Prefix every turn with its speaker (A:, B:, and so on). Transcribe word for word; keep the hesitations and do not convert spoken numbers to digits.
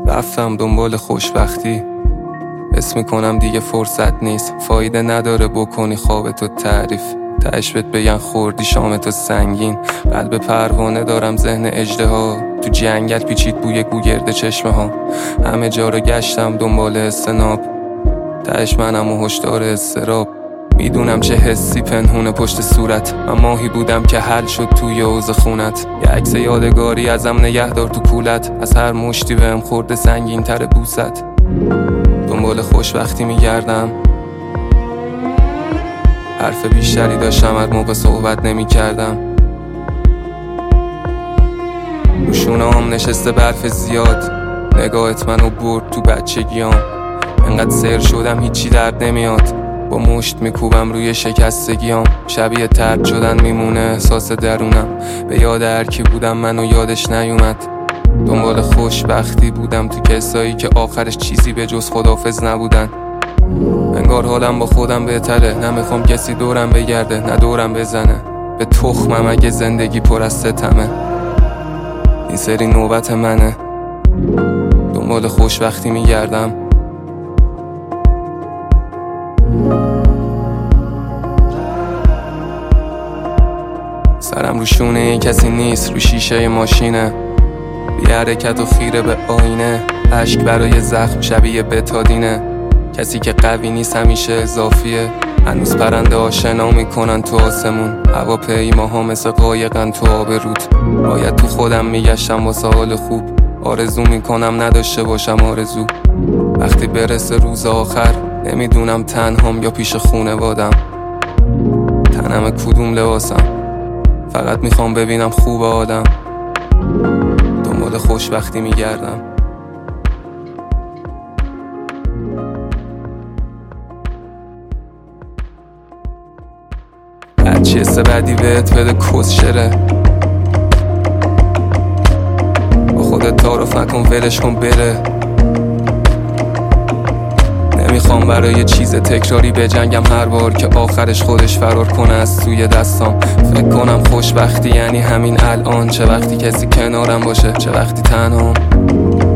A: رفتم دنبال خوشبختی، حس میکنم دیگه فرصت نیست، فایده نداره بکنی خوابتو تعریف. تهش بهت بگن خوردی شامتو سنگین، قلب پروانه دارم ذهن اژدها، تو جنگل پیچید بوی گوگرد چشمه ها. همه جا رو گشتم دنبال استناب، تهش منم و هشدار استراب. میدونم چه حسی پنهونه پشت صورت، من ماهی بودم که حل شد توی حوض خونت. یه عکس یادگاری ازم نگه دار تو کولت، از هر مشتی بهم خورده سنگین تر بوست. دنبال خوشبختی میگردم، حرف بیشتری داشتم از موقع صحبت نمی کردم. روشونه هم نشسته برف زیاد، نگاهت منو برد تو بچگیام. انقدر سیر شدم هیچی درد نمیاد، با مشت میکوبم روی شکستگیام. شبیه ترد شدن میمونه احساس درونم، به یاد هر کی بودم منو یادش نیومد. دنبال خوشبختی بودم تو کسایی که آخرش چیزی به جز خداحافظ نبودن. انگار حالم با خودم بهتره، نمیخوام کسی دورم بگرده نه دورم بزنه. به تخمم اگه زندگی پر از ستمه، این سری نوبت منه. دنبال خوشبختی میگردم، سرم رو شونه کسی نیست، رو شیشه ماشینه. بی حرکت و خیره به آینه، اشک برای زخم شبیه بتادینه. کسی که قوی نیست همیشه اضافیه، هنوز پرنده آشنا میکنن تو آسمون. هواپیماها مثل قایقن تو آب رود، باید تو خودم میگشتم واسه حال خوب. آرزو میکنم نداشته باشم آرزو، وقتی برسه روز آخر نمیدونم تنهام یا پیش خونوادم. تنم کدوم لباسم، فقط میخوام ببینم خوب آدم. دنبال خوشبختی میگردم. هرچی حس بدی بهت بده کس شره، با خودت تعارف نکن ولش کن بره. نمیخوام برای چیز تکراری بجنگم هر بار که آخرش خودش فرار کنه از توی دستام. فکر کنم خوشبختی یعنی همین الان، چه وقتی کسی کنارم باشه چه وقتی تنهام.